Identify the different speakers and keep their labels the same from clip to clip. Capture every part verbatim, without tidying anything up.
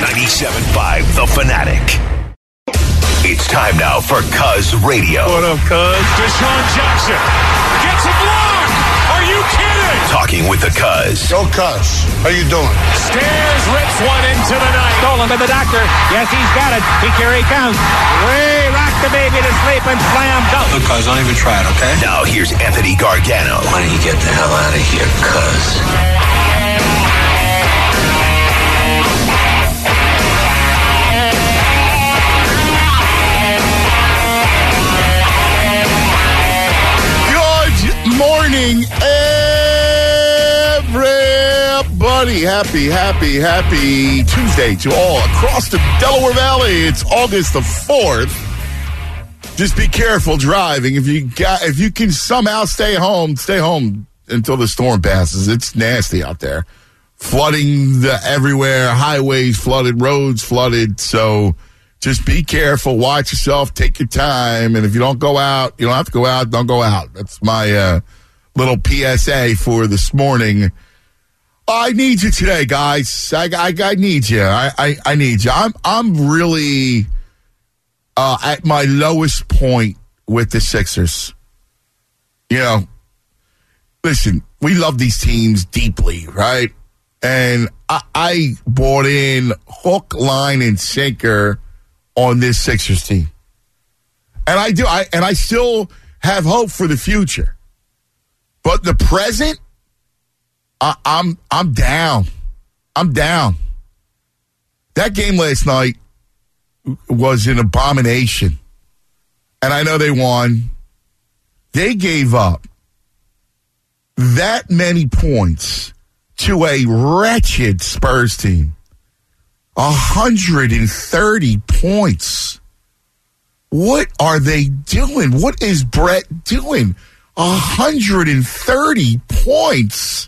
Speaker 1: ninety-seven point five The Fanatic. It's time now for Cuz Radio.
Speaker 2: What up, Cuz?
Speaker 3: Deshaun Jackson gets a block. Are you kidding?
Speaker 1: Talking with the Cuz.
Speaker 4: Go Cuz. How you doing?
Speaker 3: Stairs rips one into the night.
Speaker 5: Stolen by the doctor. Yes, he's got it. He, here he comes. Way rock the baby to sleep and slam dunk.
Speaker 6: Look, Cuz, don't even try it, okay?
Speaker 1: Now here's Anthony Gargano.
Speaker 6: Why don't you get the hell out of here, Cuz?
Speaker 4: Morning, everybody. Happy, happy, happy Tuesday to all across the Delaware Valley. It's August the fourth. Just be careful driving. If you got, if you can somehow stay home, stay home until the storm passes. It's nasty out there. Flooding the everywhere, highways flooded, roads flooded. So just be careful, watch yourself, take your time, and if you don't go out, you don't have to go out, don't go out. That's my uh, little P S A for this morning. I need you today, guys. I, I, I need you. I, I, I need you. I'm I'm really uh, at my lowest point with the Sixers. You know, listen, we love these teams deeply, right? And I, I bought in hook, line, and sinker on this Sixers team. And I do, I and I still have hope for the future. But the present, I, I'm I'm down. I'm down. That game last night was an abomination. And I know they won. They gave up that many points to a wretched Spurs team. one hundred thirty points. What are they doing? What is Brett doing? one hundred thirty points.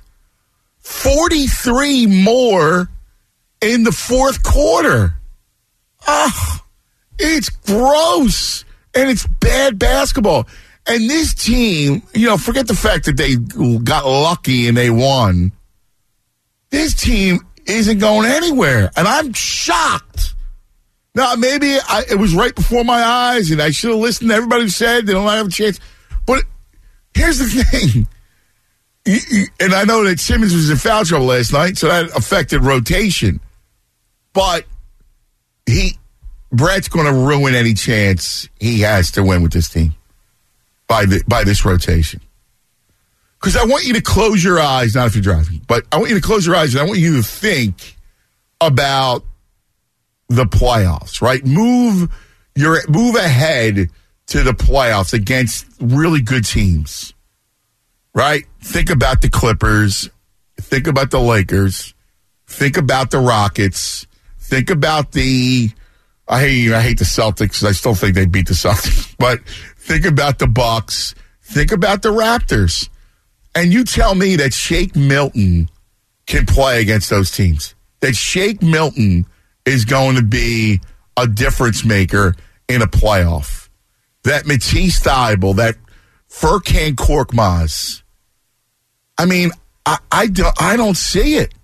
Speaker 4: forty-three more in the fourth quarter. Ah, it's gross. And it's bad basketball. And this team, you know, forget the fact that they got lucky and they won. This team isn't going anywhere, and I'm shocked. Now, maybe I, it was right before my eyes, and I should have listened to everybody who said they don't have a chance. But here's the thing, you, you, and I know that Simmons was in foul trouble last night, so that affected rotation. But he, Brett's going to ruin any chance he has to win with this team by the by this rotation. Because I want you to close your eyes, not if you're driving, but I want you to close your eyes and I want you to think about the playoffs, right? Move your move ahead to the playoffs against really good teams, right? Think about the Clippers. Think about the Lakers. Think about the Rockets. Think about the, I hate, I hate the Celtics. I still think they beat the Celtics. But think about the Bucks. Think about the Raptors. And you tell me that Shake Milton can play against those teams. That Shake Milton is going to be a difference maker in a playoff. That Matisse Thybulle, that Furkan Korkmaz. I mean, I, I, don't, I don't see it.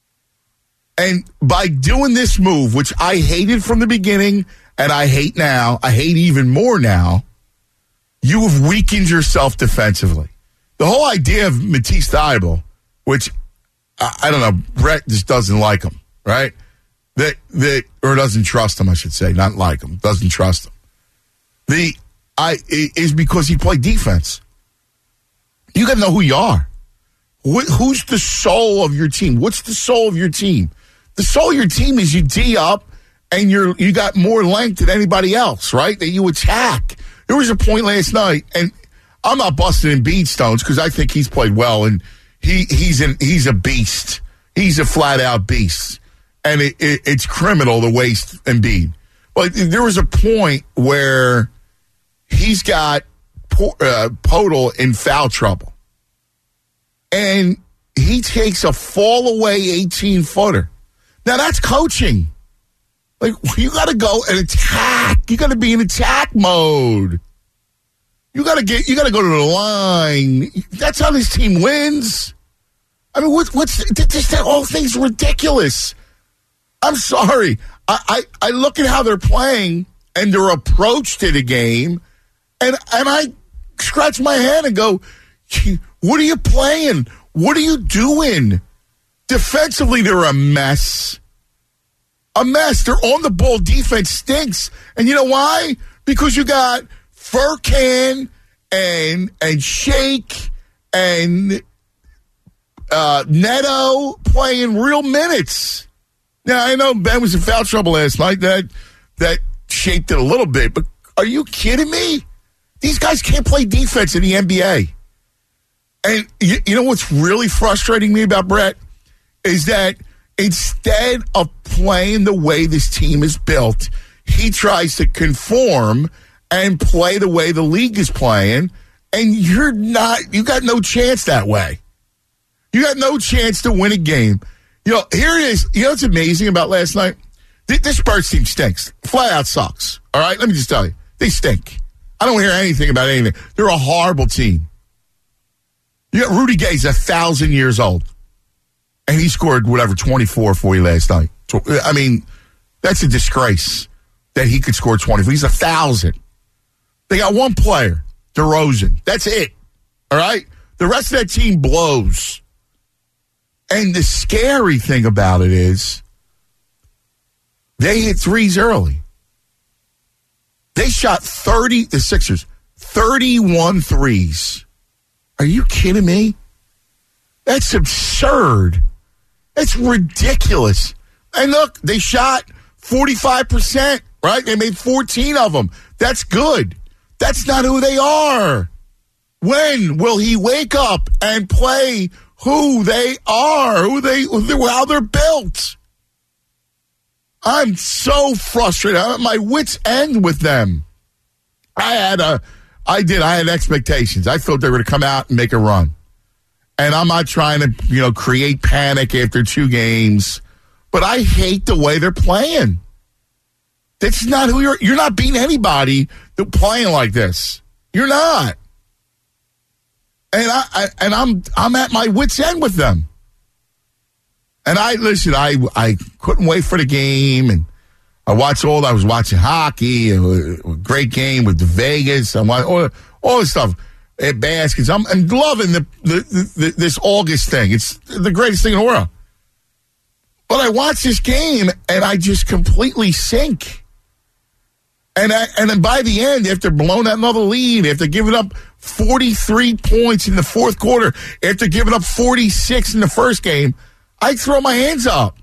Speaker 4: And by doing this move, which I hated from the beginning, and I hate now, I hate even more now, you have weakened yourself defensively. The whole idea of Matisse Thybulle, which I, I don't know, Brett just doesn't like him, right? That that or doesn't trust him, I should say, not like him, doesn't trust him. The I is because he played defense. You got to know who you are. Wh- who's the soul of your team? What's the soul of your team? The soul of your team is you D up and you're you got more length than anybody else, right? That you attack. There was a point last night, and I'm not busting in Embiid stones because I think he's played well, and he he's an he's a beast. He's a flat out beast, and it, it, it's criminal to waste Embiid. But there was a point where he's got uh, Podol in foul trouble, and he takes a fall away eighteen footer. Now that's coaching. Like, you got to go and attack. You got to be in attack mode. You got to get. You got to go to the line. That's how this team wins. I mean, what, what's this? That whole thing's ridiculous. I'm sorry. I, I, I look at how they're playing and their approach to the game, and and I scratch my head and go, what are you playing? What are you doing? Defensively, they're a mess. A mess. They're on the ball. Defense stinks. And you know why? Because you got Furkan and and Shake and uh, Neto playing real minutes. Now, I know Ben was in foul trouble last night. That that shaped it a little bit. But are you kidding me? These guys can't play defense in the N B A. And you, you know what's really frustrating me about Brett? Is that instead of playing the way this team is built, he tries to conform and play the way the league is playing, and you're not, you got no chance that way. You got no chance to win a game. You know, here it is. You know what's amazing about last night? This Spurs team stinks. Flat out sucks. All right? Let me just tell you. They stink. I don't hear anything about anything. They're a horrible team. You got Rudy Gay's a thousand years old. And he scored, whatever, twenty-four for you last night. I mean, that's a disgrace that he could score twenty-four. He's a thousand. They got one player, DeRozan. That's it. All right? The rest of that team blows. And the scary thing about it is they hit threes early. They shot thirty, the Sixers, thirty-one threes. Are you kidding me? That's absurd. That's ridiculous. And look, they shot forty-five percent, right? They made fourteen of them. That's good. That's not who they are. When will he wake up and play who they are, who they, how they're built? I'm so frustrated. I'm at my wit's end with them. I had a, I did, I had expectations. I thought they were going to come out and make a run. And I'm not trying to, you know, create panic after two games, but I hate the way they're playing. That's not who you're, you're not beating anybody that playing like this. You're not. And I, I and I'm I'm at my wit's end with them. And I listen, I I couldn't wait for the game, and I watched all. I was watching hockey, a, a great game with the Vegas. I want all all this stuff at baskets. I'm, I'm loving the, the, the this August thing. It's the greatest thing in the world. But I watch this game, and I just completely sink. And I, and then by the end, after blowing that another lead, after giving up forty-three points in the fourth quarter, after giving up forty-six in the first game, I throw my hands up.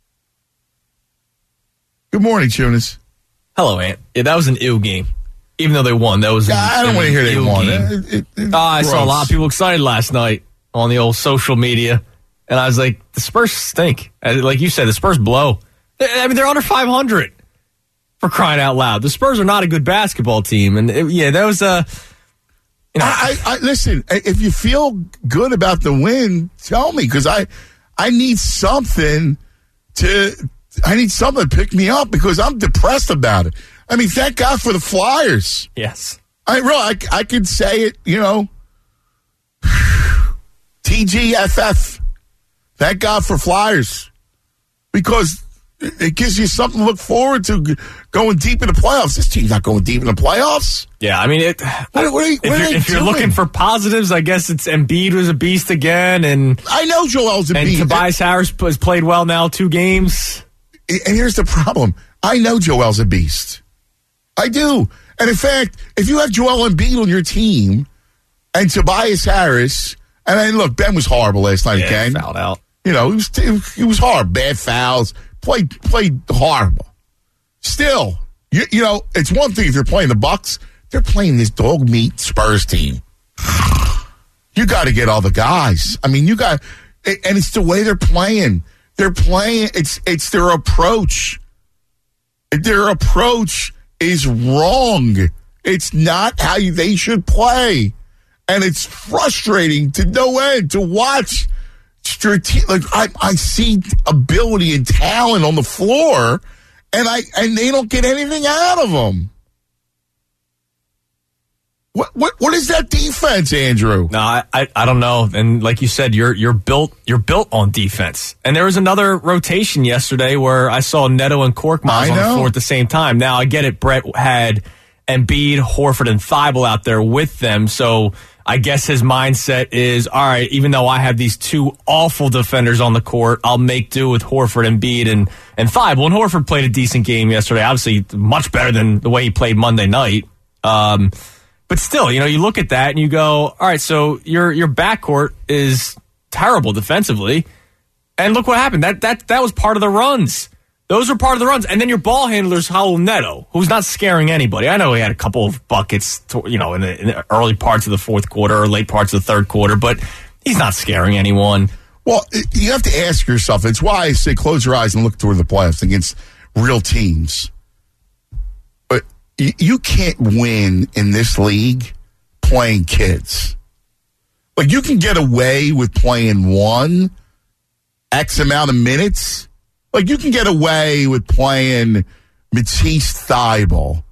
Speaker 4: Good morning, Tunis.
Speaker 2: Hello, Ant. Yeah, that was an ill game. Even though they won, that was an,
Speaker 4: yeah, I don't want to hear they won.
Speaker 2: It, it, it, oh, I saw a lot of people excited last night on the old social media, and I was like, the Spurs stink. Like you said, the Spurs blow. I mean, they're under five hundred. For crying out loud. The Spurs are not a good basketball team. And, it, yeah, that was, uh, you know.
Speaker 4: I, I, I, listen, if you feel good about the win, tell me, because I, I need something to, I need something to pick me up, because I'm depressed about it. I mean, thank God for the Flyers.
Speaker 2: Yes.
Speaker 4: I really, I, I could say it, you know, T G F F. Thank God for Flyers. Because it gives you something to look forward to going deep in the playoffs. This team's not going deep in the playoffs.
Speaker 2: Yeah, I mean, it.
Speaker 4: What, what are you,
Speaker 2: if,
Speaker 4: what
Speaker 2: you're,
Speaker 4: are
Speaker 2: if you're looking for positives, I guess it's Embiid was a beast again, and
Speaker 4: I know Joel's a
Speaker 2: and
Speaker 4: beast.
Speaker 2: And Tobias Harris has played well now, two games.
Speaker 4: And here's the problem: I know Joel's a beast. I do, and in fact, if you have Joel Embiid on your team and Tobias Harris, and I, look, Ben was horrible last night.
Speaker 2: Yeah,
Speaker 4: again,
Speaker 2: fouled out.
Speaker 4: You know, he was he was horrible, bad fouls. Played played horrible. Still, you, you know, it's one thing if you're playing the Bucks. They're playing this dog meat Spurs team. You got to get all the guys. I mean, you got, and it's the way they're playing. They're playing. It's it's their approach. Their approach is wrong. It's not how you, they should play, and it's frustrating to no end to watch. Strate- like I, I see ability and talent on the floor, and I and they don't get anything out of them. What what what is that defense, Andrew?
Speaker 2: No, I, I I don't know. And like you said, you're you're built you're built on defense. And there was another rotation yesterday where I saw Neto and Korkmaz on the floor at the same time. Now I get it. Brett had Embiid, Horford, and Thibault out there with them. So I guess his mindset is, all right, even though I have these two awful defenders on the court, I'll make do with Horford, Embiid, and and Thibault. And Horford played a decent game yesterday. Obviously, much better than the way he played Monday night. Um. But still, you know, you look at that and you go, all right, so your your backcourt is terrible defensively. And look what happened. That that that was part of the runs. Those are part of the runs. And then your ball handler's Raul Neto, who's not scaring anybody. I know he had a couple of buckets, to, you know, in the, in the early parts of the fourth quarter or late parts of the third quarter, but he's not scaring anyone.
Speaker 4: Well, you have to ask yourself. It's why I say close your eyes and look toward the playoffs against real teams. You can't win in this league playing kids. Like, you can get away with playing one X amount of minutes. Like, you can get away with playing Matisse Thybulle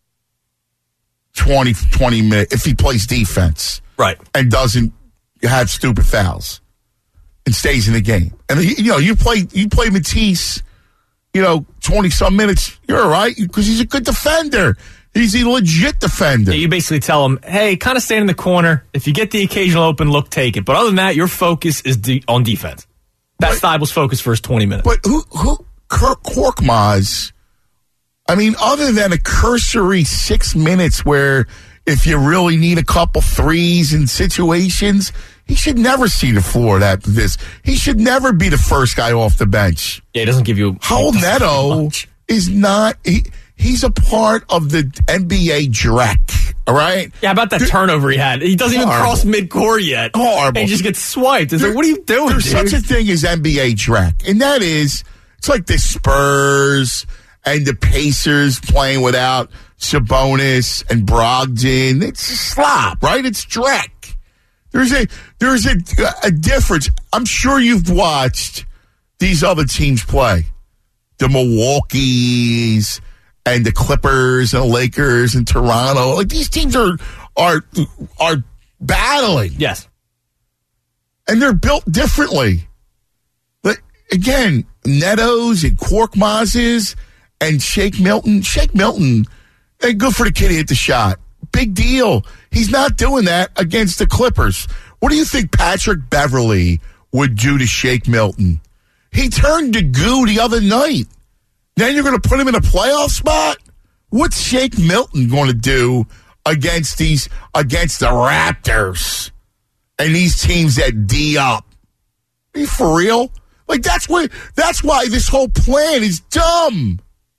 Speaker 4: twenty, twenty minutes if he plays defense.
Speaker 2: Right.
Speaker 4: And doesn't have stupid fouls and stays in the game. And, you know, you play, you play Matisse, you know, twenty-some minutes, you're all right, because he's a good defender. He's a legit defender.
Speaker 2: Yeah, you basically tell him, hey, kind of stand in the corner. If you get the occasional open look, take it. But other than that, your focus is de- on defense. That's Thibaule's focus for his twenty minutes.
Speaker 4: But who, who, Kirk Korkmaz, I mean, other than a cursory six minutes where if you really need a couple threes in situations, he should never see the floor after this. He should never be the first guy off the bench.
Speaker 2: Yeah, he doesn't give you...
Speaker 4: Raul Neto is not... He, he's a part of the N B A Drek, all right?
Speaker 2: Yeah, how about that turnover he had? He doesn't Horrible. even cross midcourt yet.
Speaker 4: Horrible.
Speaker 2: And he just gets swiped. It's
Speaker 4: there,
Speaker 2: like, what are you doing,
Speaker 4: There's
Speaker 2: dude?
Speaker 4: such a thing as N B A Drek, and that is, it's like the Spurs and the Pacers playing without Sabonis and Brogdon. It's a slop, right? It's Drek. There's a there's a, a difference. I'm sure you've watched these other teams play. The Milwaukee's and the Clippers and the Lakers and Toronto. Like, these teams are are are battling.
Speaker 2: Yes.
Speaker 4: And they're built differently. But again, Neto's and Korkmaz's and Shake Milton. Shake Milton, hey, good for the kid to hit the shot. Big deal. He's not doing that against the Clippers. What do you think Patrick Beverley would do to Shake Milton? He turned to goo the other night. Then you're going to put him in a playoff spot? What's Shake Milton going to do against these against the Raptors and these teams that D up? Are you for real? Like, that's why that's why this whole plan is dumb.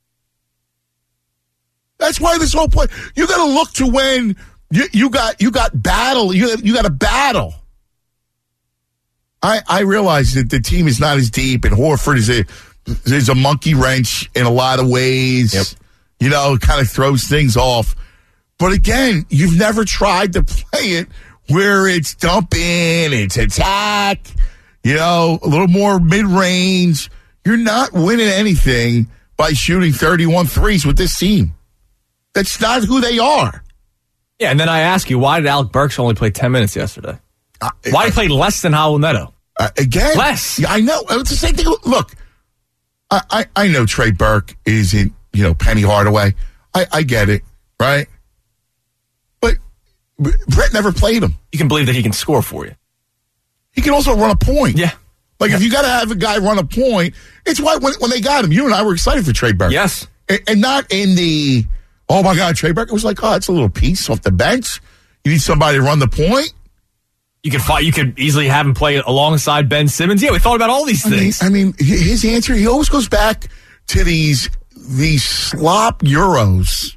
Speaker 4: That's why this whole plan. You got to look to when you, you got you got battle. You you got a battle. I I realize that the team is not as deep, and Horford is a is a monkey wrench in a lot of ways.
Speaker 2: Yep.
Speaker 4: You know, kind of throws things off. But again, you've never tried to play it where it's dump in, it's attack. You know, a little more mid range. You're not winning anything by shooting thirty-one threes with this team. That's not who they are.
Speaker 2: Yeah, and then I ask you, why did Alec Burks only play ten minutes yesterday? Uh, why did he play less than Raul Neto?
Speaker 4: Uh, again?
Speaker 2: Less.
Speaker 4: Yeah, I know. It's the same thing. Look, I, I, I know Trey Burke isn't, you know, Penny Hardaway. I, I get it, right? But Brett never played him.
Speaker 2: You can believe that he can score for you.
Speaker 4: He can also run a point.
Speaker 2: Yeah.
Speaker 4: Like,
Speaker 2: yeah.
Speaker 4: if you got to have a guy run a point, it's why when, when they got him, you and I were excited for Trey Burke.
Speaker 2: Yes.
Speaker 4: And, and not in the... Oh, my God, Trey Burke. It was like, oh, it's a little piece off the bench. You need somebody to run the point.
Speaker 2: You could fight, you could easily have him play alongside Ben Simmons. Yeah, we thought about all these things.
Speaker 4: I mean, I mean, his answer, he always goes back to these these slop Euros.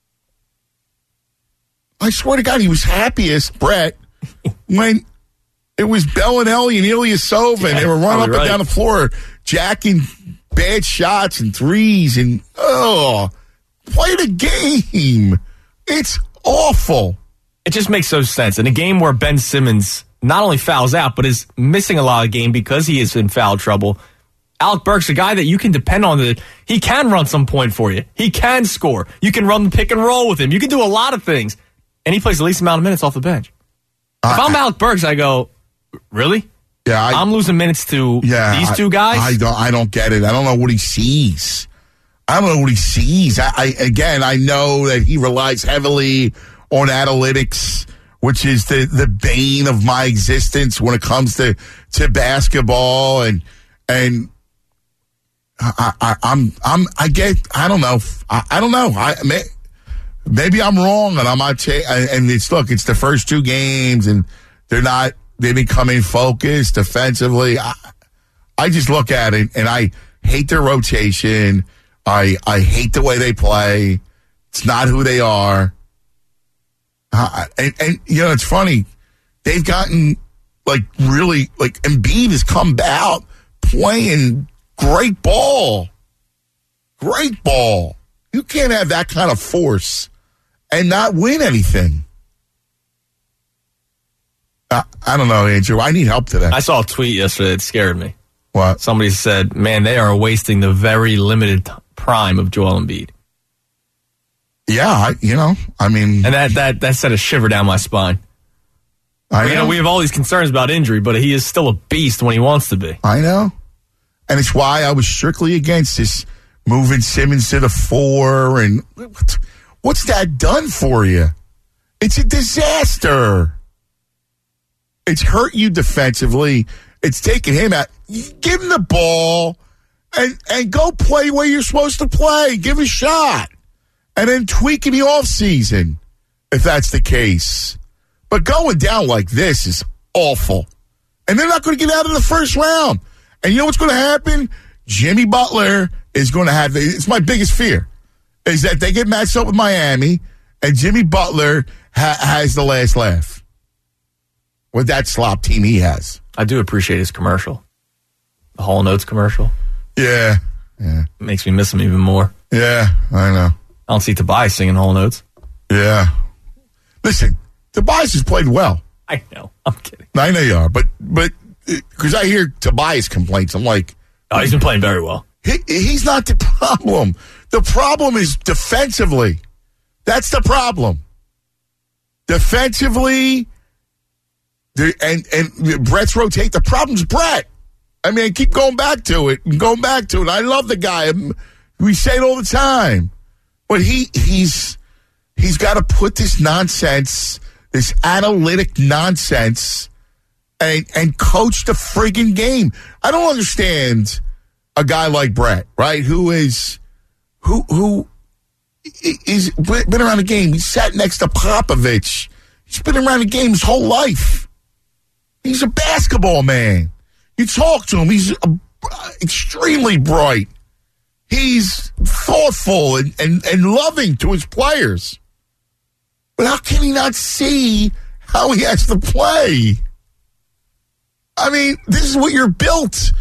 Speaker 4: I swear to God, he was happiest, Brett, when it was Bellinelli and Ilyasova, yeah, and they were running up right. and down the floor, jacking bad shots and threes, and, oh... Play the game. It's awful.
Speaker 2: It just makes no sense. In a game where Ben Simmons not only fouls out, but is missing a lot of the game because he is in foul trouble, Alec Burks, a guy that you can depend on, that he can run some point for you. He can score. You can run the pick and roll with him. You can do a lot of things. and he plays the least amount of minutes off the bench.
Speaker 4: Uh,
Speaker 2: if I'm Alec Burks, I go, really?
Speaker 4: Yeah, I,
Speaker 2: I'm losing minutes to
Speaker 4: yeah,
Speaker 2: these two guys?
Speaker 4: I, I don't. I don't get it. I don't know what he sees. I don't know what he sees. I, I again, I know that he relies heavily on analytics, which is the, the bane of my existence when it comes to, to basketball, and and I, I, I'm I'm I get I don't know I, I don't know I may, maybe I'm wrong, and I'm not cha- and it's look it's the first two games, and they're not they becoming focused defensively. I, I just look at it and I hate their rotation. I I hate the way they play. It's not who they are. Uh, and, and, you know, it's funny. They've gotten, like, really, like, Embiid has come out playing great ball. Great ball. You can't have that kind of force and not win anything. Uh, I don't know, Andrew. I need help today.
Speaker 2: I saw a tweet yesterday that scared me.
Speaker 4: What?
Speaker 2: Somebody said, man, they are wasting the very limited t- prime of Joel Embiid.
Speaker 4: Yeah, I, you know, I mean...
Speaker 2: And that, that, that sent a shiver down my spine.
Speaker 4: I know.
Speaker 2: You know, we have all these concerns about injury, but he is still a beast when he wants to be.
Speaker 4: I know. And it's why I was strictly against this moving Simmons to the four. And what's that done for you? It's a disaster. It's hurt you defensively. It's taken him out. Give him the ball and, and go play where you're supposed to play. Give a shot. And then tweak in the offseason, if that's the case. But going down like this is awful. And they're not going to get out of the first round. And you know what's going to happen? Jimmy Butler is going to have, it's my biggest fear, is that they get matched up with Miami, and Jimmy Butler ha- has the last laugh with that slop team he has.
Speaker 2: I do appreciate his commercial. The Hall Notes commercial.
Speaker 4: Yeah. Yeah.
Speaker 2: It makes me miss him even more.
Speaker 4: Yeah, I know.
Speaker 2: I don't see Tobias singing Hall Notes.
Speaker 4: Yeah. Listen, Tobias has played well.
Speaker 2: I know. I'm kidding.
Speaker 4: I know you are, but but because I hear Tobias complaints, I'm like,
Speaker 2: oh, he's been playing very well.
Speaker 4: He, he's not the problem. The problem is defensively. That's the problem. Defensively, the, and and Brett's rotate. The problem's Brett. I mean, I keep going back to it and going back to it. I love the guy. We say it all the time. But he he's he's got to put this nonsense, this analytic nonsense, and and coach the friggin' game. I don't understand a guy like Brett, right? Who is who who is been around the game. He sat next to Popovich. He's been around the game his whole life. He's a basketball man. You talk to him. He's uh, extremely bright. He's thoughtful and, and, and loving to his players. But how can he not see how he has to play? I mean, this is what you're built.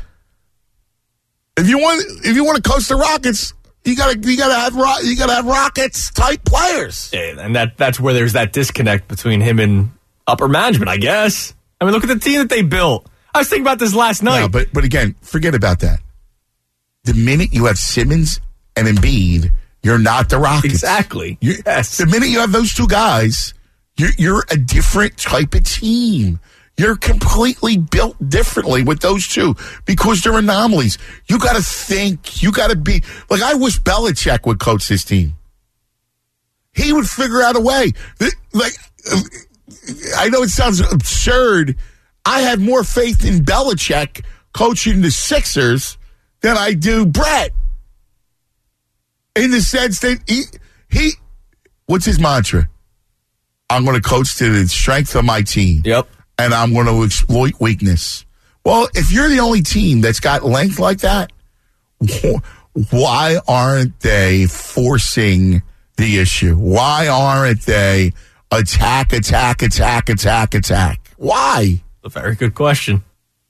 Speaker 4: If you want, if you want to coach the Rockets, you gotta, you gotta have, you gotta have Rockets type players.
Speaker 2: Yeah, and that that's where there's that disconnect between him and upper management, I guess. I mean, look at the team that they built. I was thinking about this last night.
Speaker 4: No, but but again, forget about that. The minute you have Simmons and Embiid, you're not the Rockets.
Speaker 2: Exactly.
Speaker 4: You're,
Speaker 2: yes.
Speaker 4: The minute you have those two guys, you're, you're a different type of team. You're completely built differently with those two because they're anomalies. You got to think. You got to be like I wish Belichick would coach this team. He would figure out a way. Like I know it sounds absurd. I have more faith in Belichick coaching the Sixers than I do Brett. In the sense that he, he what's his mantra? I'm going to coach to the strength of my team.
Speaker 2: Yep.
Speaker 4: And I'm going to exploit weakness. Well, if you're the only team that's got length like that, why aren't they forcing the issue? Why aren't they attack, attack, attack, attack, attack? Why?
Speaker 2: A very good question.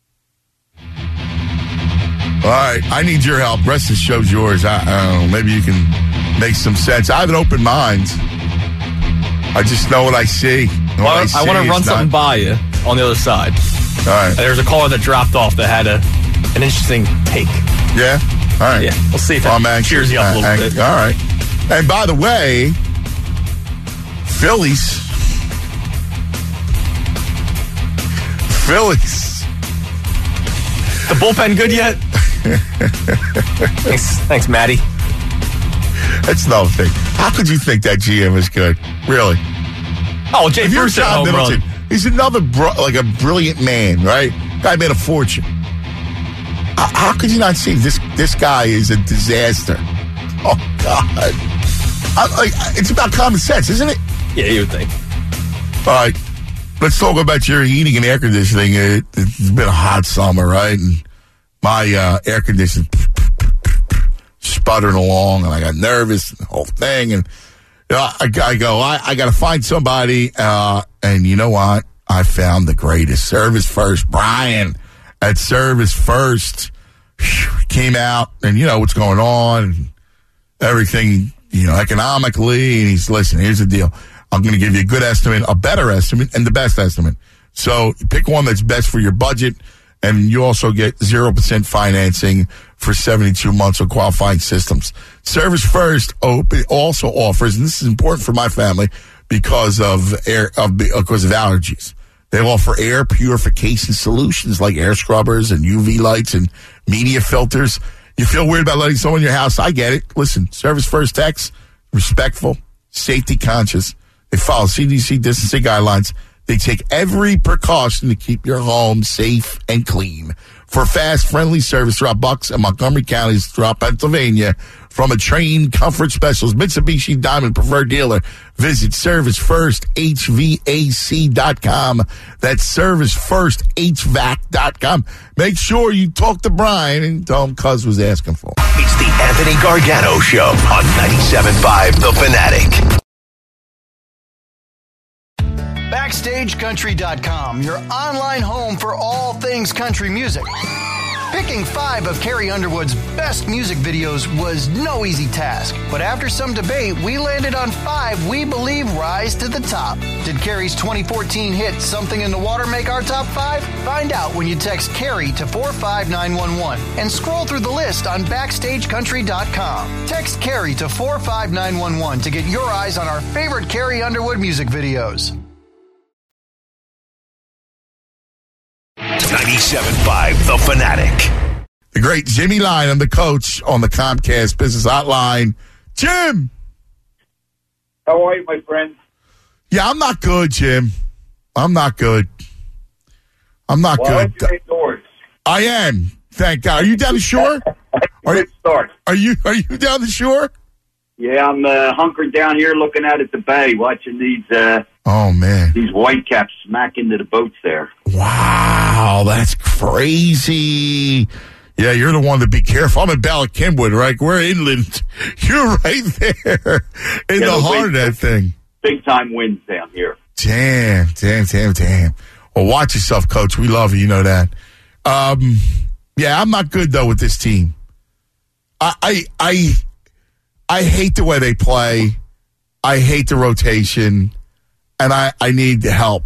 Speaker 4: All right, I need your help. The rest of the show's yours. I, I don't know. Maybe you can make some sense. I have an open mind. I just know what I see.
Speaker 2: Well, I, I want to run something not... by you on the other side.
Speaker 4: All right.
Speaker 2: There's a caller that dropped off that had a an interesting take.
Speaker 4: Yeah? All right.
Speaker 2: Yeah, we'll see if that
Speaker 4: well,
Speaker 2: cheers you up a little
Speaker 4: uh,
Speaker 2: bit.
Speaker 4: All right. And by the way, Phillies Phillies.
Speaker 2: The bullpen good yet? thanks, thanks, Matty.
Speaker 4: That's another thing. How could you think that G M is good? Really?
Speaker 2: Oh, Jay
Speaker 4: If you're
Speaker 2: Bruce at
Speaker 4: John
Speaker 2: home
Speaker 4: Middleton,
Speaker 2: run.
Speaker 4: he's another bro- like a brilliant man, right? Guy made a fortune. How, how could you not see this? This guy is a disaster. Oh God! I, like it's about common sense, isn't it?
Speaker 2: Yeah, you would think.
Speaker 4: All right, let's talk about your heating and air conditioning. It, it's been a hot summer, right? And my uh, air conditioning sputtering along, and I got nervous, and the whole thing. And you know, I, I go, I, I got to find somebody. Uh, and you know what? I found the greatest. Service First, Brian at Service First whew, came out, and you know what's going on, and everything, you know, economically. And he's, listen, here's the deal. I'm going to give you a good estimate, a better estimate, and the best estimate. So pick one that's best for your budget, and you also get zero percent financing for seventy-two months of qualifying systems. Service First also offers, and this is important for my family because of air, of, because of allergies. They offer air purification solutions like air scrubbers and U V lights and media filters. You feel weird about letting someone in your house? I get it. Listen, Service First techs, respectful, safety conscious. They follow C D C distancing guidelines. They take every precaution to keep your home safe and clean. For fast, friendly service throughout Bucks and Montgomery counties throughout Pennsylvania, from a trained comfort specialist, Mitsubishi Diamond Preferred Dealer, visit Service First H V A C dot com. That's Service First H V A C dot com. Make sure you talk to Brian and tell him Cuz was asking for.
Speaker 1: It's the Anthony Gargano Show on ninety-seven point five The Fanatic.
Speaker 7: Backstage Country dot com, your online home for all things country music. Picking five of Carrie Underwood's best music videos was no easy task, but after some debate, we landed on five we believe rise to the top. Did Carrie's twenty fourteen hit Something in the Water make our top five? Find out when you text Carrie to four five nine one one and scroll through the list on Backstage Country dot com. Text Carrie to four five nine one one to get your eyes on our favorite Carrie Underwood music videos.
Speaker 1: ninety-seven point five The Fanatic.
Speaker 4: The great Jimmy Lyon, I'm the coach on the Comcast Business Hotline. Jim!
Speaker 8: How are you, my friend?
Speaker 4: Yeah, I'm not good, Jim. I'm not good. I'm not
Speaker 8: well,
Speaker 4: good.
Speaker 8: I indoors.
Speaker 4: I am. Thank God. Are you down the shore? Are you,
Speaker 8: start.
Speaker 4: Are you Are you down the shore?
Speaker 8: Yeah, I'm uh, hunkered down here looking out at the bay, watching these uh,
Speaker 4: oh man
Speaker 8: these whitecaps smack into the boats there.
Speaker 4: Wow, that's crazy. Yeah, you're the one to be careful. I'm in Bala Cynwyd, right? We're inland. You're right there in
Speaker 8: yeah,
Speaker 4: the heart of that
Speaker 8: big,
Speaker 4: thing.
Speaker 8: Big time winds down here.
Speaker 4: Damn, damn, damn, damn. Well, watch yourself, Coach. We love you. You know that. Um, yeah, I'm not good though with this team. I, I, I, I hate the way they play. I hate the rotation, and I, I need help.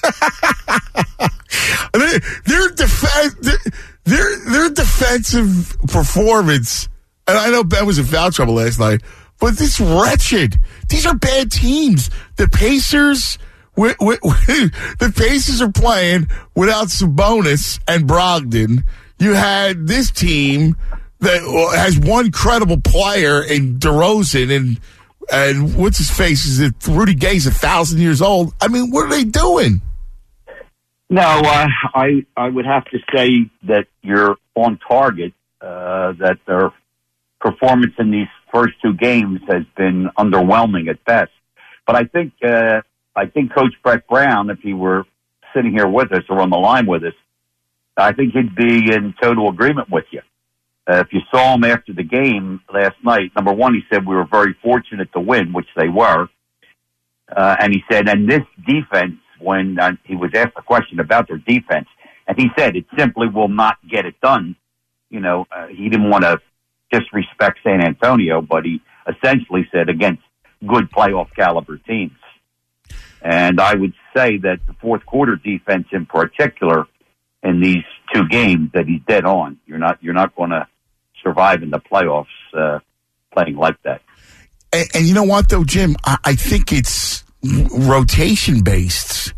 Speaker 4: their their, def- their their defensive performance, and I know Ben was in foul trouble last night, but this wretched. These are bad teams. The Pacers, we, we, we, the Pacers are playing without Sabonis and Brogdon. You had this team that has one credible player in DeRozan, and and what's his face is it? Rudy Gay's a thousand years old. I mean, what are they doing?
Speaker 8: No, uh, I I would have to say that you're on target. Uh, that their performance in these first two games has been underwhelming at best. But I think uh, I think Coach Brett Brown, if he were sitting here with us or on the line with us, I think he'd be in total agreement with you. Uh, if you saw him after the game last night, number one, he said we were very fortunate to win, which they were. Uh, and he said, and this defense, when uh, he was asked a question about their defense, and he said it simply will not get it done. You know, uh, he didn't want to disrespect San Antonio, but he essentially said against good playoff caliber teams. And I would say that the fourth quarter defense in particular in these two games that he's dead on. You're not, you're not going to survive in the playoffs uh, playing like that.
Speaker 4: And, and you know what, though, Jim? I, I think it's rotation based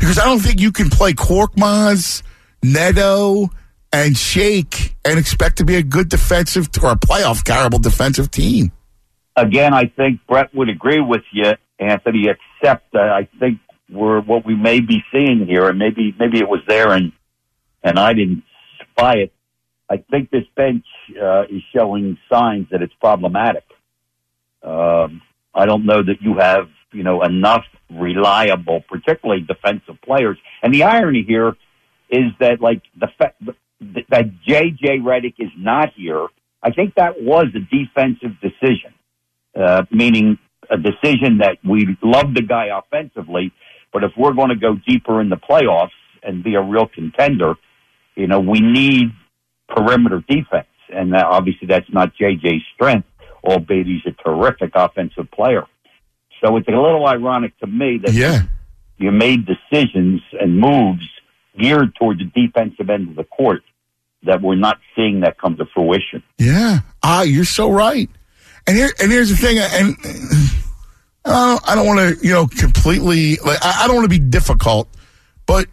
Speaker 4: because I don't think you can play Korkmaz, Neto, and Shake and expect to be a good defensive or a playoff terrible defensive team.
Speaker 8: Again, I think Brett would agree with you, Anthony, except that I think we're what we may be seeing here, and maybe maybe it was there and and I didn't spy it. I think this bench uh, is showing signs that it's problematic. Um, I don't know that you have, you know, enough reliable, particularly defensive players. And the irony here is that, like, the fact that J J Redick is not here, I think that was a defensive decision, uh, meaning a decision that we love the guy offensively, but if we're going to go deeper in the playoffs and be a real contender, you know, we need perimeter defense. And uh, obviously that's not J J's strength, albeit he's a terrific offensive player. So it's a little ironic to me that
Speaker 4: yeah.
Speaker 8: you made decisions and moves geared toward the defensive end of the court that we're not seeing that come to fruition.
Speaker 4: Yeah. Ah, you're so right. And here, and here's the thing, and I don't, I don't want to, you know, completely, like, I, I don't want to be difficult, but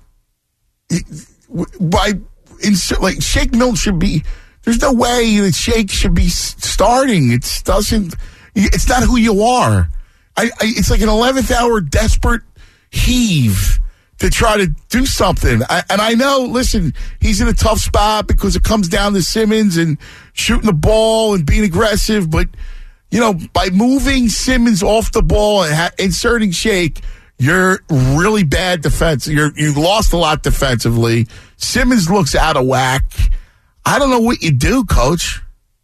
Speaker 4: by, in, like, Shake Milton should be, there's no way that Shake should be starting. It doesn't, it's not who you are. I, I, it's like an eleventh hour desperate heave to try to do something. I, and I know, listen, he's in a tough spot because it comes down to Simmons and shooting the ball and being aggressive. But, you know, by moving Simmons off the ball and ha- inserting Shake, you're really bad defense. You're, you lost a lot defensively. Simmons looks out of whack. I don't know what you do, Coach.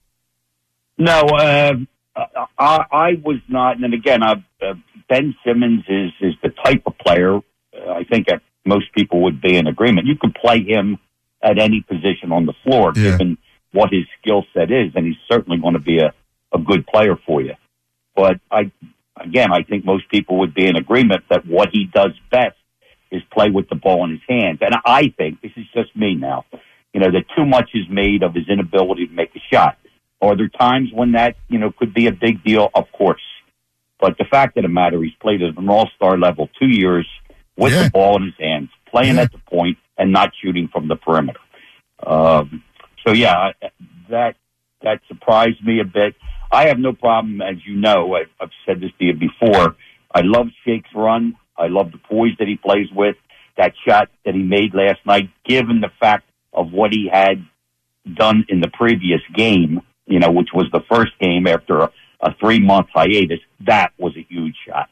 Speaker 8: No, uh, I, I was not. And again, uh, uh, Ben Simmons is, is the type of player uh, I think that most people would be in agreement. You could play him at any position on the floor, yeah. given what his skill set is, and he's certainly going to be a, a good player for you. But I, again, I think most people would be in agreement that what he does best is play with the ball in his hands. And I think, this is just me now, you know, that too much is made of his inability to make a shot. Are there times when that, you know, could be a big deal? Of course. But the fact of the matter, he's played at an all-star level two years with yeah. the ball in his hands, playing yeah. at the point and not shooting from the perimeter. Um, so, yeah, that that surprised me a bit. I have no problem, as you know, I've, I've said this to you before. I love Shake's run. I love the poise that he plays with. That shot that he made last night, given the fact of what he had done in the previous game, you know, which was the first game after a, a three-month hiatus, that was a huge shot.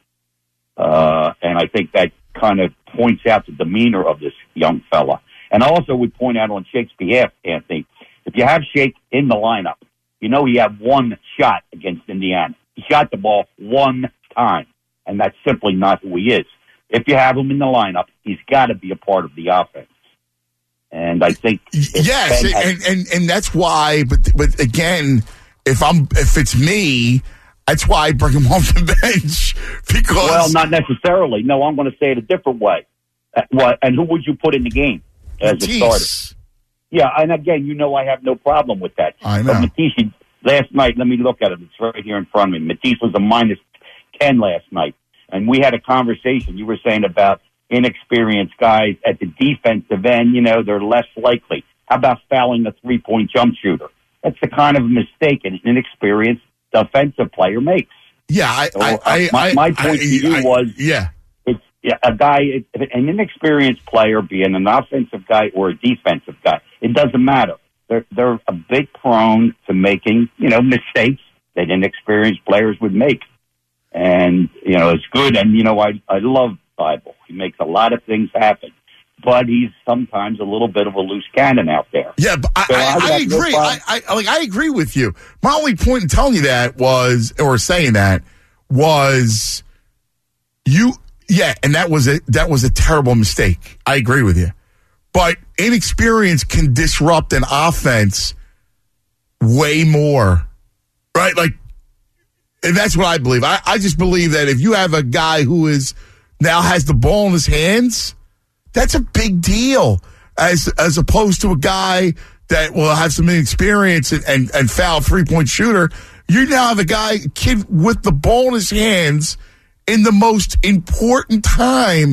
Speaker 8: Uh, and I think that kind of points out the demeanor of this young fella. And I also would point out on Shake's behalf, Anthony, if you have Shake in the lineup, you know he had one shot against Indiana. He shot the ball one time, and that's simply not who he is. If you have him in the lineup, he's got to be a part of the offense. And I think
Speaker 4: yes, and, has, and and that's why. But but again, if I'm if it's me, that's why I bring him off the bench because
Speaker 8: well, not necessarily. No, I'm going to say it a different way. Uh, what and who would you put in the game as
Speaker 4: Matisse.
Speaker 8: a starter? Yeah, and again, you know, I have no problem with that.
Speaker 4: I know.
Speaker 8: But Matisse, last night, let me look at it. It's right here in front of me. Matisse was a minus ten last night, and we had a conversation. You were saying about inexperienced guys at the defensive end, you know, they're less likely. How about fouling a three-point jump shooter? That's the kind of mistake an inexperienced defensive player makes.
Speaker 4: Yeah, I,
Speaker 8: so,
Speaker 4: I, I,
Speaker 8: my, my point
Speaker 4: I,
Speaker 8: to you
Speaker 4: I,
Speaker 8: was,
Speaker 4: yeah,
Speaker 8: it's a guy, an inexperienced player, being an offensive guy or a defensive guy, it doesn't matter. They're they're a bit prone to making, you know, mistakes that inexperienced players would make. And, you know, it's good. And, you know, I, I love Bible. He makes a lot of things happen. But he's sometimes a little bit of a loose cannon out there.
Speaker 4: Yeah, but I,
Speaker 8: so
Speaker 4: I, I, I agree.
Speaker 8: No
Speaker 4: I, I like I agree with you. My only point in telling you that was, or saying that, was you. Yeah, and that was a that was a terrible mistake. I agree with you. But inexperience can disrupt an offense way more, right? Like, and that's what I believe. I, I just believe that if you have a guy who is now has the ball in his hands, that's a big deal as as opposed to a guy that will have some experience and, and, and foul three-point shooter. You now have a guy, a kid with the ball in his hands in the most important time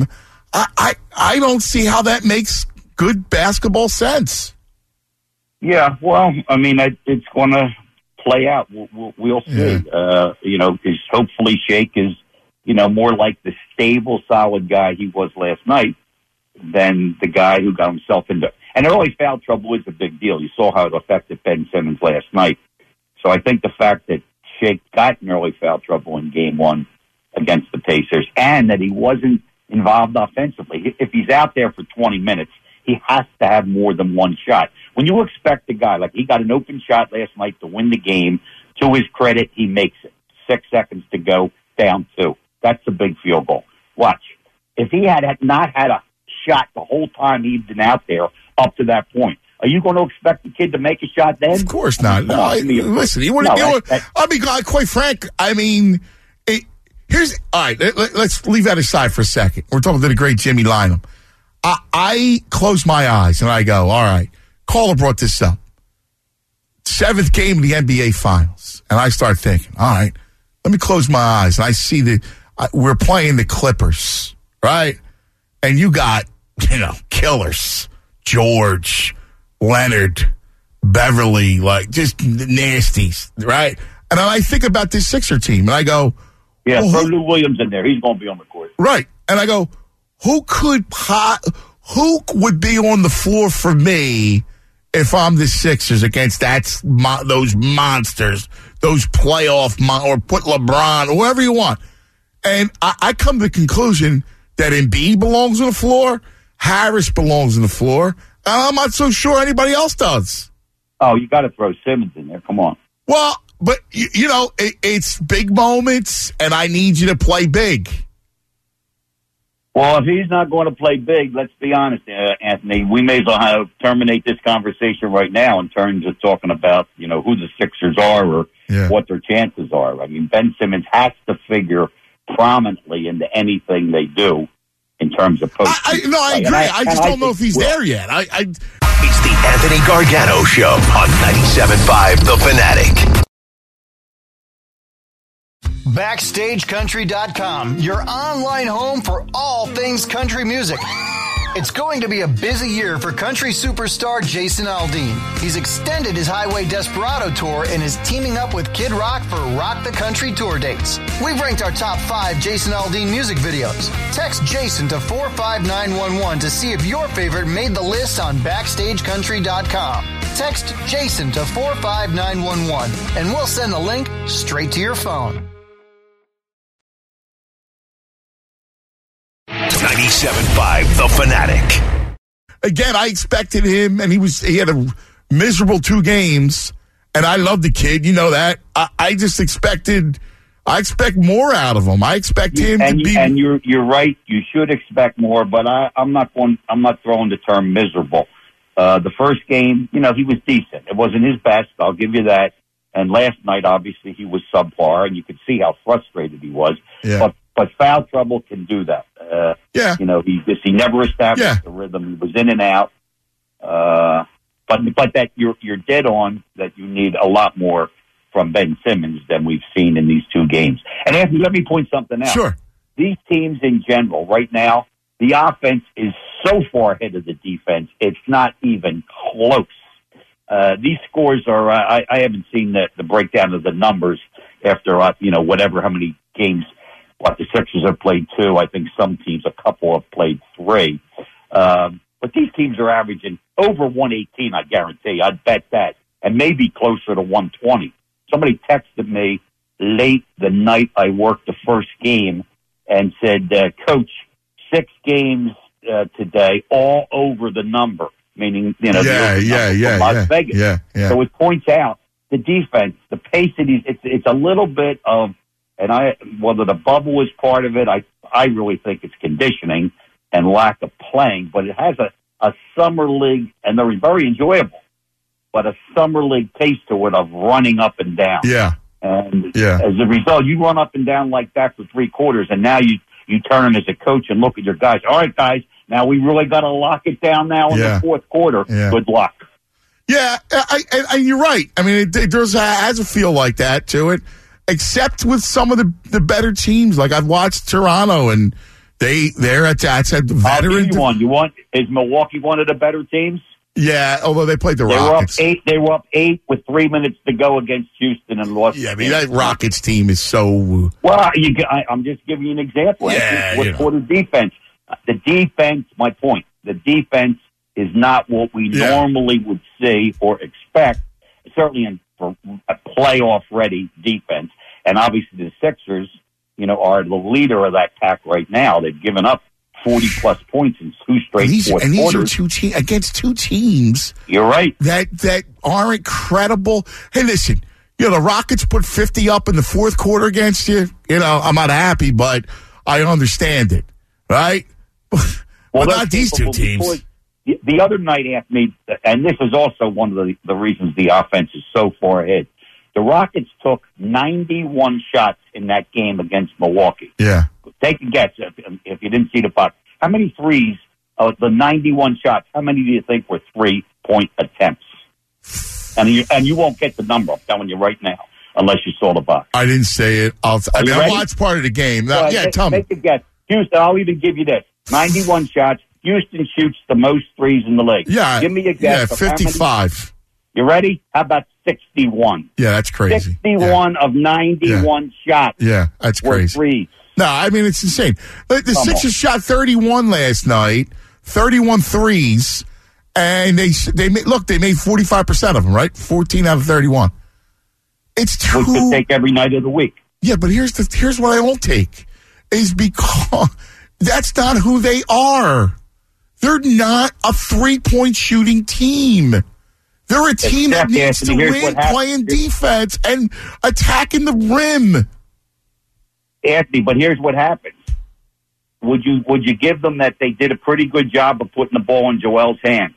Speaker 4: I, I, I don't see how that makes good basketball sense.
Speaker 8: Yeah, well, I mean, it, it's going to play out. We'll, we'll, we'll see. Yeah. Uh, you know, because hopefully Shake is, you know, more like the stable, solid guy he was last night than the guy who got himself into. And early foul trouble is a big deal. You saw how it affected Ben Simmons last night. So I think the fact that Shake got in early foul trouble in game one against the Pacers and that he wasn't involved offensively. If he's out there for twenty minutes, he has to have more than one shot. When you expect a guy, like he got an open shot last night to win the game, to his credit, he makes it. Six seconds to go, down two. That's a big field goal. Watch. If he had not had a shot the whole time he'd been out there up to that point, are you going to expect the kid to make a shot then?
Speaker 4: Of course not. No, I, listen, he wouldn't. No, you know, I mean, quite frank, I mean, it, here's all right. Let, let, let's leave that aside for a second. We're talking to the great Jimmy Lynam. I, I close my eyes and I go, all right. Caller brought this up. Seventh game of the N B A Finals, and I start thinking, all right, let me close my eyes, and I see that uh, we're playing the Clippers, right? And you got, you know, killers, George, Leonard, Beverly, like just nasties, right? And then I think about this Sixer team, and I go,
Speaker 8: yeah, well, throw Lou Williams in there. He's going to be on the court,
Speaker 4: right? And I go, who could pot, who would be on the floor for me if I'm the Sixers against that those monsters, those playoff mon- or put LeBron, or whoever you want? And I, I come to the conclusion that Embiid belongs on the floor, Harris belongs on the floor, and I'm not so sure anybody else does.
Speaker 8: Oh, you got to throw Simmons in there. Come on.
Speaker 4: Well, but, you, you know, it, it's big moments, and I need you to play big.
Speaker 8: Well, if he's not going to play big, let's be honest, uh, Anthony, we may as well have, terminate this conversation right now in terms of talking about, you know, who the Sixers are or yeah. what their chances are. I mean, Ben Simmons has to figure prominently into anything they do in terms of post.
Speaker 4: I, I, no, I agree. I, I just don't I know if he's there yet. I, I...
Speaker 1: It's the Anthony Gargano Show on ninety-seven point five The Fanatic.
Speaker 7: Backstage Country dot com, your online home for all things country music. It's going to be a busy year for country superstar Jason Aldean. He's extended his Highway Desperado tour and is teaming up with Kid Rock for Rock the Country tour dates. We've ranked our top five Jason Aldean music videos. Text Jason to four five nine one one to see if your favorite made the list on Backstage Country dot com. Text Jason to four five nine one one and we'll send the link straight to your phone.
Speaker 1: ninety-seven point five The Fanatic.
Speaker 4: Again, I expected him, and he was he had a miserable two games, and I love the kid. You know that. I, I just expected, I expect more out of him. I expect him
Speaker 8: and,
Speaker 4: to be.
Speaker 8: And you're you're right. You should expect more, but I, I'm not going. I'm not throwing the term miserable. Uh, the first game, you know, he was decent. It wasn't his best. I'll give you that. And last night, obviously, he was subpar, and you could see how frustrated he was.
Speaker 4: Yeah.
Speaker 8: But but foul trouble can do that. Uh,
Speaker 4: yeah.
Speaker 8: You know, he just he never established
Speaker 4: yeah.
Speaker 8: the rhythm. He was in and out. Uh, but but that you're you're dead on that you need a lot more from Ben Simmons than we've seen in these two games. And Anthony, let me point something out.
Speaker 4: Sure.
Speaker 8: These teams in general, right now, the offense is so far ahead of the defense, it's not even close. Uh, these scores are, uh, I, I haven't seen the, the breakdown of the numbers after, uh, you know, whatever, how many games, what the Sixers have played two. I think some teams, a couple have played three. Um, but these teams are averaging over one eighteen, I guarantee. I'd bet that. And maybe closer to one twenty. Somebody texted me late the night I worked the first game and said, uh, Coach, six games uh, today, all over the number. Meaning, you know,
Speaker 4: yeah, yeah, yeah,
Speaker 8: Las
Speaker 4: yeah,
Speaker 8: Vegas.
Speaker 4: yeah, yeah.
Speaker 8: So it points out the defense, the pace of these. It's it's a little bit of, and I whether the bubble is part of it, I I really think it's conditioning and lack of playing. But it has a a summer league, and they're very enjoyable, but a summer league pace to it of running up and down.
Speaker 4: Yeah,
Speaker 8: and
Speaker 4: yeah.
Speaker 8: as a result, you run up and down like that for three quarters, and now you you turn as a coach and look at your guys. All right, guys. Now we really got to lock it down now in
Speaker 4: yeah.
Speaker 8: the fourth quarter.
Speaker 4: Yeah.
Speaker 8: Good luck.
Speaker 4: Yeah, I, I, I, you're right. I mean, it, it does has a feel like that to it, except with some of the, the better teams. Like I've watched Toronto, and They they're at that's a veteran.
Speaker 8: I'll give you one. You want is Milwaukee one of the better teams?
Speaker 4: Yeah, although they played the
Speaker 8: they
Speaker 4: Rockets.
Speaker 8: Were up eight, they were up eight with three minutes to go against Houston and lost.
Speaker 4: Yeah, I mean, that Rockets team is so...
Speaker 8: Well, you, I, I'm just giving you an example.
Speaker 4: Yeah,
Speaker 8: What
Speaker 4: you know.
Speaker 8: for the defense? The defense, my point, the defense is not what we
Speaker 4: Yeah.
Speaker 8: normally would see or expect, certainly in for a playoff-ready defense. And obviously the Sixers, you know, are the leader of that pack right now. They've given up forty-plus points in two straight
Speaker 4: And these,
Speaker 8: fourth
Speaker 4: and these are
Speaker 8: quarters.
Speaker 4: two te- against two teams
Speaker 8: You're right.
Speaker 4: that that aren't credible. Hey, listen, you know, the Rockets put fifty up in the fourth quarter against you. You know, I'm not happy, but I understand it, right?
Speaker 8: Well,
Speaker 4: but
Speaker 8: they're
Speaker 4: not these two
Speaker 8: capable
Speaker 4: teams.
Speaker 8: because The, the other night, Anthony, and this is also one of the, the reasons the offense is so far ahead. The Rockets took ninety-one shots in that game against Milwaukee.
Speaker 4: Yeah.
Speaker 8: Take a guess if, if you didn't see the puck. How many threes of the ninety-one shots, how many do you think were three-point attempts? And you, and you won't get the number, I'm telling you right now, unless you saw the puck.
Speaker 4: I didn't say it. I'll, I
Speaker 8: Are
Speaker 4: mean,
Speaker 8: you
Speaker 4: I
Speaker 8: ready?
Speaker 4: watched part of the game. Now,
Speaker 8: Go ahead,
Speaker 4: yeah,
Speaker 8: make,
Speaker 4: tell me.
Speaker 8: Make a guess. Houston, I'll even give you this. ninety-one shots. Houston shoots the most threes in the league.
Speaker 4: Yeah.
Speaker 8: Give me a guess.
Speaker 4: Yeah,
Speaker 8: of how many-
Speaker 4: fifty-five.
Speaker 8: You ready? How about sixty-one?
Speaker 4: Yeah, that's crazy.
Speaker 8: sixty-one of ninety-one shots
Speaker 4: Yeah, that's
Speaker 8: were
Speaker 4: crazy.
Speaker 8: threes.
Speaker 4: No, I mean, it's insane. The, the
Speaker 8: Come
Speaker 4: Sixers shot thirty-one last night, thirty-one threes, and they they made, look, they made forty-five percent of them, right? fourteen out of thirty-one. It's too...
Speaker 8: We could take every night of the week.
Speaker 4: Yeah, but here's the here's what I won't take, is because that's not who they are. They're not a three-point shooting team. They're a team that
Speaker 8: Except,
Speaker 4: needs
Speaker 8: Anthony,
Speaker 4: to
Speaker 8: here's
Speaker 4: win
Speaker 8: what happens.
Speaker 4: playing defense and attacking the rim.
Speaker 8: Anthony, but here's what happens. Would you would you give them that they did a pretty good job of putting the ball in Joel's hands?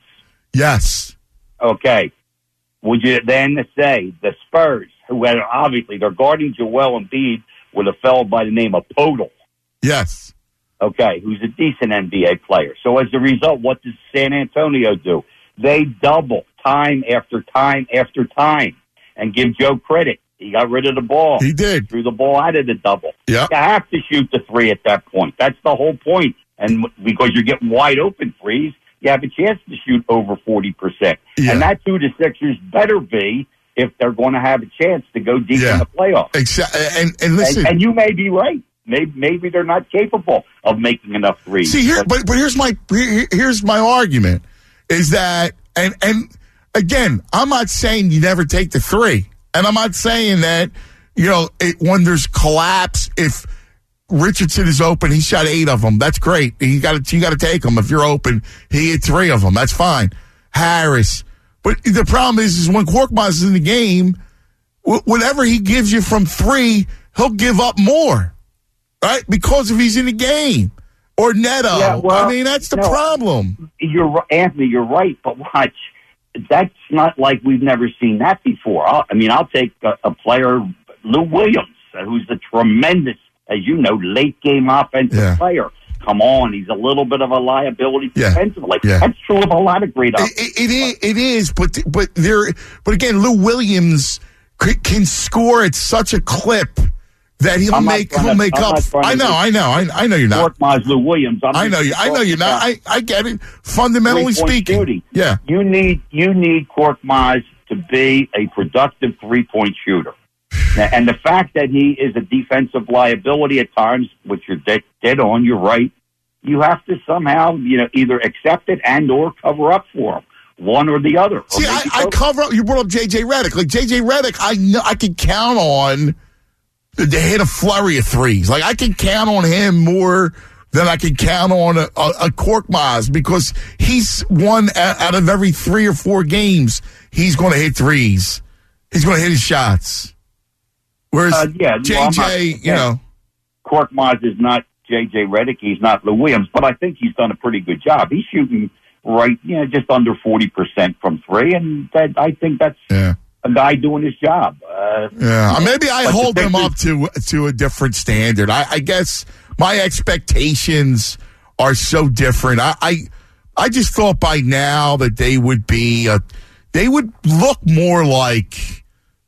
Speaker 4: Yes.
Speaker 8: Okay. Would you then say the Spurs, who had, obviously they're guarding Joel Embiid with a fellow by the name of Podol,
Speaker 4: Yes.
Speaker 8: okay, who's a decent N B A player. So as a result, what does San Antonio do? They double time after time after time. And give Joe credit. He got rid of the ball.
Speaker 4: He did.
Speaker 8: Threw the ball out of the double.
Speaker 4: Yep.
Speaker 8: You have to shoot the three at that point. That's the whole point. And because you're getting wide open threes, you have a chance to shoot over forty percent.
Speaker 4: Yeah.
Speaker 8: And that's who the Sixers better be if they're going to have a chance to go deep
Speaker 4: Yeah.
Speaker 8: in the playoffs.
Speaker 4: Exactly. And, and listen.
Speaker 8: And, and you may be right. Maybe, maybe they're not capable of making enough threes.
Speaker 4: See here, but but here's my here- here's my argument is that and and again, I'm not saying you never take the three, and I'm not saying that you know it, when there's collapse. If Richardson is open, he shot eight of them. That's great. You got to you got to take them. If you're open, he hit three of them. That's fine. Harris, but the problem is is when Korkmaz is in the game, wh- whatever he gives you from three, he'll give up more. Right? Because if he's in the game. Or Neto.
Speaker 8: Yeah, well,
Speaker 4: I mean, that's the
Speaker 8: no.
Speaker 4: problem.
Speaker 8: You're right, Anthony. You're right, but watch. That's not like we've never seen that before. I'll, I mean, I'll take a, a player, Lou Williams, uh, who's a tremendous, as you know, late game offensive
Speaker 4: Yeah.
Speaker 8: player. Come on, he's a little bit of a liability
Speaker 4: Yeah.
Speaker 8: defensively.
Speaker 4: Yeah.
Speaker 8: That's true of a lot of great
Speaker 4: It,
Speaker 8: offensive
Speaker 4: it, it, is, it is, but but there. But again, Lou Williams c- can score at such a clip that he'll
Speaker 8: I'm not
Speaker 4: make
Speaker 8: trying
Speaker 4: he'll
Speaker 8: to-
Speaker 4: make
Speaker 8: I'm
Speaker 4: up.
Speaker 8: not trying
Speaker 4: I
Speaker 8: to
Speaker 4: know,
Speaker 8: be-
Speaker 4: I know, I, I know you're not.
Speaker 8: Korkmaz, Lou Williams. I'm
Speaker 4: I know you. I know you're not. I, I get it. Fundamentally
Speaker 8: Three-point
Speaker 4: speaking,
Speaker 8: shooting.
Speaker 4: yeah.
Speaker 8: You need you need Korkmaz to be a productive three-point shooter. Now, and the fact that he is a defensive liability at times, which you're dead, dead on, you're right, you have to somehow, you know, either accept it and or cover up for him. One or the other. Or
Speaker 4: See, I,
Speaker 8: maybe
Speaker 4: I
Speaker 8: both.
Speaker 4: cover up. You brought up J J Redick. Like J J Redick, I know I can count on to hit a flurry of threes. Like I can count on him more than I can count on a, a, a Korkmaz because he's one out out of every three or four games. He's going to hit threes. He's going to hit his shots. Whereas
Speaker 8: Uh, yeah,
Speaker 4: J J,
Speaker 8: well, I'm not-
Speaker 4: you
Speaker 8: yeah.
Speaker 4: know,
Speaker 8: Korkmaz is not J J Redick. He's not Lou Williams, but I think he's done a pretty good job. He's shooting right, you know, just under forty percent from three, and that, I think that's
Speaker 4: yeah.
Speaker 8: a guy doing his job. Uh,
Speaker 4: Yeah, maybe I
Speaker 8: but the
Speaker 4: hold them
Speaker 8: Sixers-
Speaker 4: up to to a different standard. I, I guess my expectations are so different. I, I I just thought by now that they would be uh, they would look more like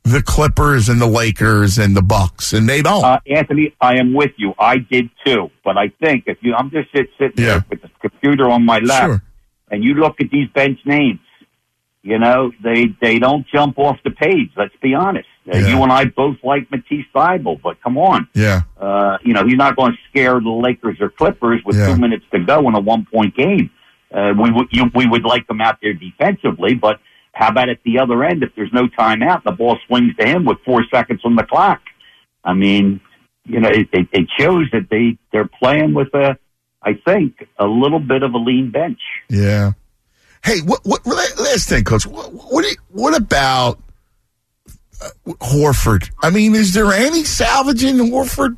Speaker 4: the Clippers and the Lakers and the Bucks, and they don't.
Speaker 8: Uh, Anthony, I am with you. I did too. But I think if you, I'm just sit, sitting
Speaker 4: Yeah.
Speaker 8: there with the computer on my lap,
Speaker 4: Sure.
Speaker 8: and you look at these bench names, you know, they, they don't jump off the page. Let's be honest. Uh,
Speaker 4: Yeah.
Speaker 8: You and I both like Matisse Thybulle, but come on.
Speaker 4: Yeah.
Speaker 8: Uh, you know, he's not going to scare the Lakers or Clippers with
Speaker 4: Yeah.
Speaker 8: two minutes to go in a one-point game. Uh, we would you, we would like them out there defensively, but how about at the other end if there's no timeout, the ball swings to him with four seconds on the clock? I mean, you know, it, it, it shows that they they're playing with a, I think, a little bit of a lean bench.
Speaker 4: Yeah. Hey, what? What? Last thing, Coach. What? What, do you- what about uh, Horford? I mean, is there any salvaging Horford?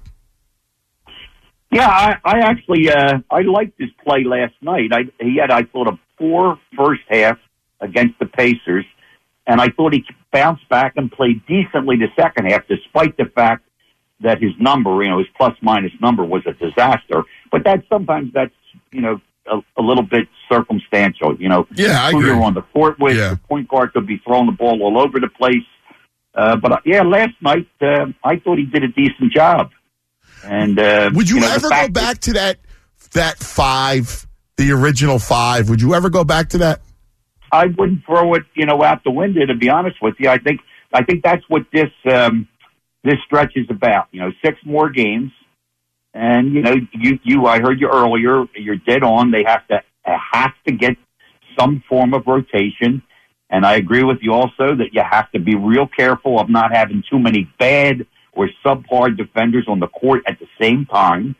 Speaker 8: Yeah, I, I actually uh, I liked his play last night. I, he had, I thought, a poor first half against the Pacers, and I thought he bounced back and played decently the second half, despite the fact that his number, you know, his plus minus number was a disaster. But that sometimes that's you know a, a little bit circumstantial. You know,
Speaker 4: Yeah, I
Speaker 8: who
Speaker 4: agree.
Speaker 8: you're on the court with,
Speaker 4: Yeah.
Speaker 8: the point guard could be throwing the ball all over the place. Uh, but uh, yeah, last night uh, I thought he did a decent job. And uh,
Speaker 4: Would you,
Speaker 8: know, the
Speaker 4: ever go
Speaker 8: fact that-
Speaker 4: back to that that five, the original five? Would you ever go back to that?
Speaker 8: I wouldn't throw it, you know, out the window. To be honest with you, I think I think that's what this um, this stretch is about. You know, six more games, and you know, you you I heard you earlier. You're dead on. They have to have to get some form of rotation, and I agree with you also that you have to be real careful of not having too many bad or subpar defenders on the court at the same time.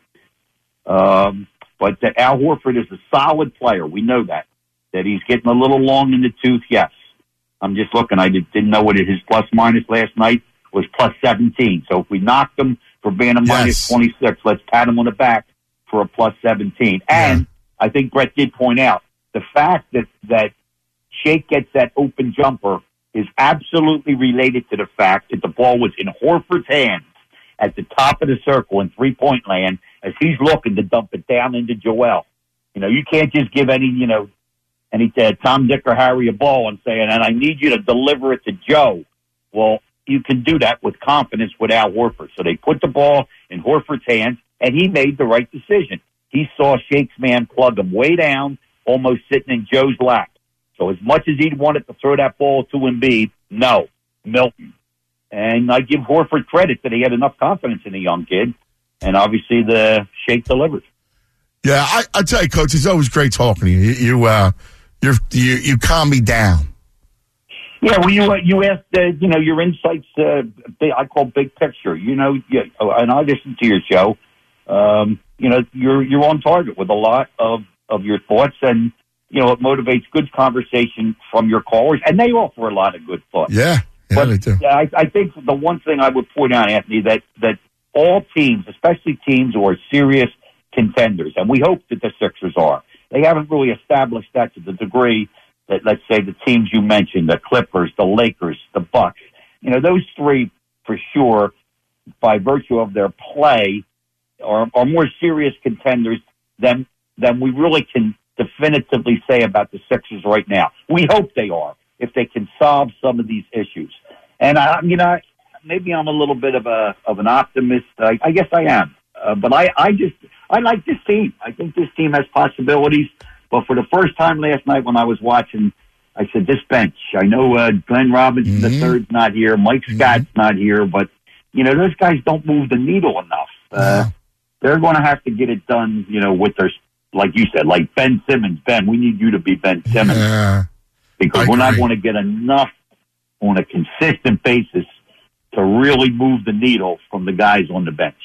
Speaker 8: Um, but uh, Al Horford is a solid player. We know that. That he's getting a little long in the tooth, yes. I'm just looking. I did, didn't know what his plus minus last night was plus seventeen. So if we knocked him for being a minus
Speaker 4: Yes.
Speaker 8: twenty-six, let's pat him on the back for a plus seventeen. And I think Brett did point out the fact that, that Shake gets that open jumper is absolutely related to the fact that the ball was in Horford's hands at the top of the circle in three-point land as he's looking to dump it down into Joel. You know, you can't just give any, you know, any uh, Tom, Dick, or Harry a ball and say, and I need you to deliver it to Joe. Well, you can do that with confidence with Al Horford. So they put the ball in Horford's hands, and he made the right decision. He saw Shake's man plug him way down, almost sitting in Joe's lap. So as much as he wanted to throw that ball to Embiid, no, Milton. And I give Horford credit that he had enough confidence in the young kid, and obviously the Shake delivered.
Speaker 4: Yeah, I, I tell you, Coach, it's always great talking to you. You, you, uh, you're, you, you calm me down.
Speaker 8: Yeah, well, you uh, you asked, uh, you know, your insights. Uh, big, I call big picture. You know, yeah, and I listen to your show. Um, you know, you're you're on target with a lot of, of your thoughts, and you know, it motivates good conversation from your callers, and they offer a lot of good thoughts.
Speaker 4: Yeah, yeah,
Speaker 8: but
Speaker 4: they do.
Speaker 8: I, I think the one thing I would point out, Anthony, that that all teams, especially teams who are serious contenders, and we hope that the Sixers are, they haven't really established that to the degree that, let's say, the teams you mentioned, the Clippers, the Lakers, the Bucks, you know, those three for sure, by virtue of their play, are, are more serious contenders than than we really can definitively say about the Sixers right now. We hope they are, if they can solve some of these issues. And I, you know, maybe I'm a little bit of a of an optimist. I, I guess I am, uh, but I, I just I like this team. I think this team has possibilities. But for the first time last night when I was watching, I said, this bench. I know uh, Glenn Robinson
Speaker 4: Mm-hmm.
Speaker 8: the third's not here, Mike Scott's
Speaker 4: Mm-hmm.
Speaker 8: not here, but you know those guys don't move the needle enough. Uh,
Speaker 4: No.
Speaker 8: They're going to have to get it done. You know, with their, like you said, like Ben Simmons. Ben, we need you to be Ben Simmons.
Speaker 4: Yeah.
Speaker 8: Because
Speaker 4: I
Speaker 8: we're not
Speaker 4: agree.
Speaker 8: going to get enough on a consistent basis to really move the needle from the guys on the bench.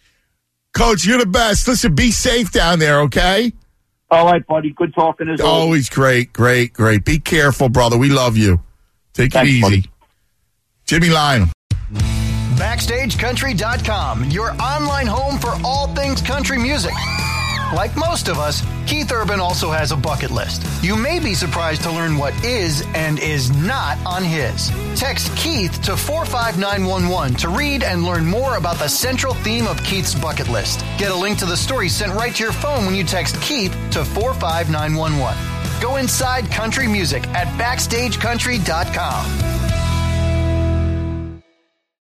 Speaker 4: Coach, you're the best. Listen, be safe down there, okay?
Speaker 8: All right, buddy. Good talking as always.
Speaker 4: Always great, great, great. Be careful, brother. We love you. Take
Speaker 8: Thanks,
Speaker 4: it easy.
Speaker 8: buddy.
Speaker 4: Jimmy Lionel.
Speaker 7: Backstage Country dot com, your online home for all things country music. Like most of us, Keith Urban also has a bucket list. You may be surprised to learn what is and is not on his. Text Keith to four five nine one one to read and learn more about the central theme of Keith's bucket list. Get a link to the story sent right to your phone when you text Keith to four five nine one one. Go inside country music at Backstage Country dot com.